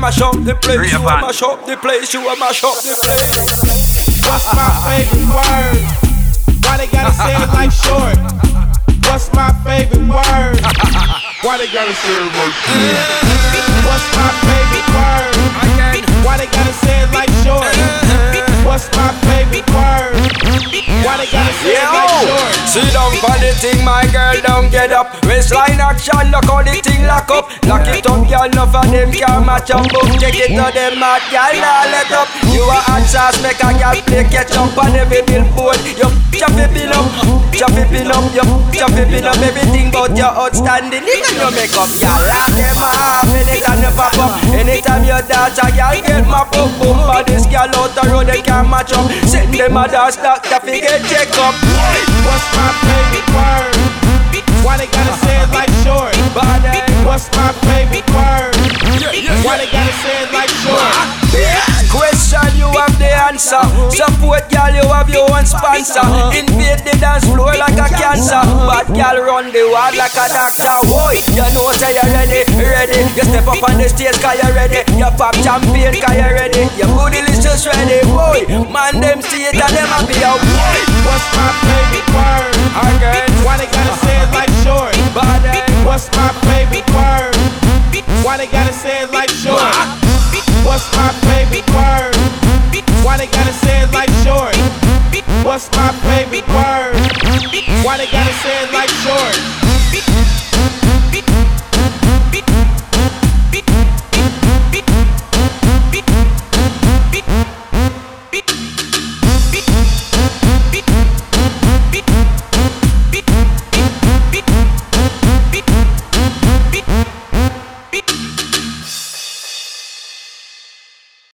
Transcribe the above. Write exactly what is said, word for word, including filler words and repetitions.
mash up the place, you a mash up the place, you a mash up the place. What's my favorite word? Why they gotta say it like short? What's my favorite word? Why they gotta say it like short? What's my favorite word? Why they gotta say it like short? What's my favorite word? Why they gotta say it like short? Sit down for the thing, my girl, don't get up. Waistline action, look how the thing lock up. Lock it up, girl, enough of them can't match up. Boom, take it to them mad, girl, now let up. You a hot sauce, make a girl play catch up on every billboard. You chop it pin up, chop it pin up, you chop it pin up. Everything but your outstanding, even your makeup, girl, lock them off. Anytime you pop up, anytime you dance, a girl get my boom boom. But this girl out the road, they can't match up. Send them a dance, doctor, figure check up. What's my favorite word? Why they gotta say it like short? What's my favorite word? Why they gotta say it like short? Question, you have the answer. Support, girl, you have your own sponsor. Invade the dance floor like a cancer. Bad girl run the world like a doctor. Boy, you know say you ready, ready. You step up on the stage cause you ready. You pop champagne cause you ready. Your booty is just ready, boy. Man, them see it and them happy out. What's my favorite word? Again. Why they gotta say it like short? What's my favorite word? Why they gotta say it like short? What's my favorite word? Why they gotta say it like short? What's my favorite word? Why they gotta say it like short?